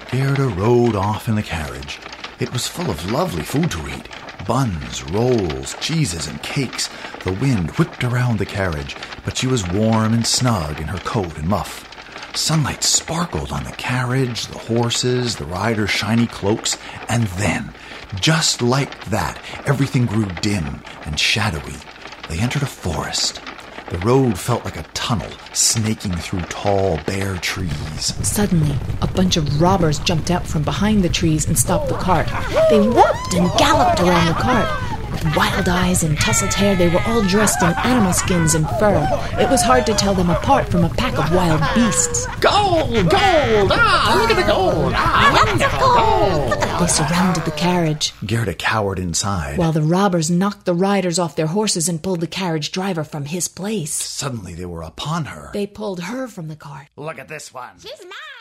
Gerda rode off in the carriage. It was full of lovely food to eat. Buns, rolls, cheeses, and cakes. The wind whipped around the carriage, but she was warm and snug in her coat and muff. Sunlight sparkled on the carriage, the horses, the riders' shiny cloaks, and then, just like that, everything grew dim and shadowy. They entered a forest. The road felt like a tunnel, snaking through tall, bare trees. Suddenly, a bunch of robbers jumped out from behind the trees and stopped the cart. They whooped and galloped around the cart. With wild eyes and tousled hair, they were all dressed in animal skins and fur. It was hard to tell them apart from a pack of wild beasts. Gold! Gold! Look at the gold! Wonderful gold! They surrounded the carriage. Gerda cowered inside. While the robbers knocked the riders off their horses and pulled the carriage driver from his place. Suddenly they were upon her. They pulled her from the cart. Look at this one. She's mine.